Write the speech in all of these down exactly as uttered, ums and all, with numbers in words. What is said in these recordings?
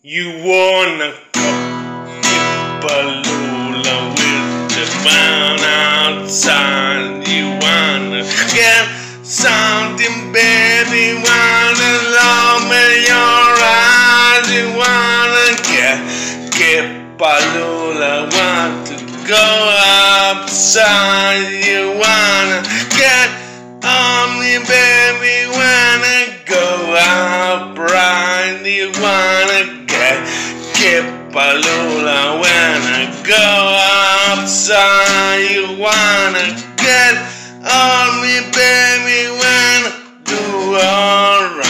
You wanna go Balula with the man outside. You wanna get something, baby. Wanna love in your eyes. You wanna get get Balula. Want to go outside. You wanna get on me, baby. Wanna go out bright. You wanna get Balula when I go outside. You wanna get on me, baby, when I do alright.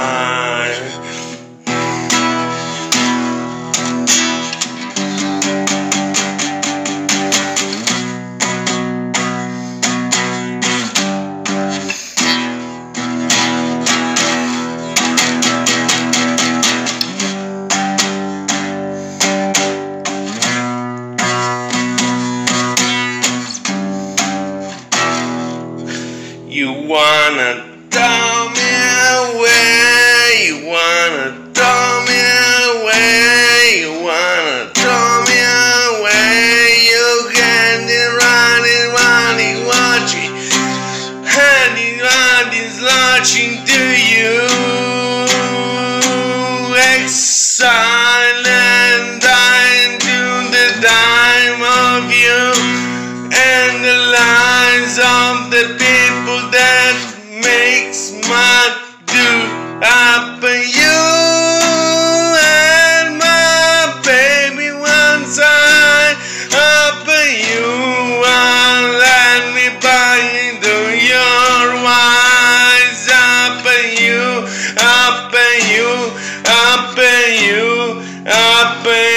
You wanna throw me away, you wanna throw me away, you wanna throw me away. You can be running, running, watching, handing on is launching to you. Exile and dying to the time of you and the lives of the people that makes my do happen. You and my baby once I happen. You and let me buy into your wise. Happen you, happen you, happen you, happen.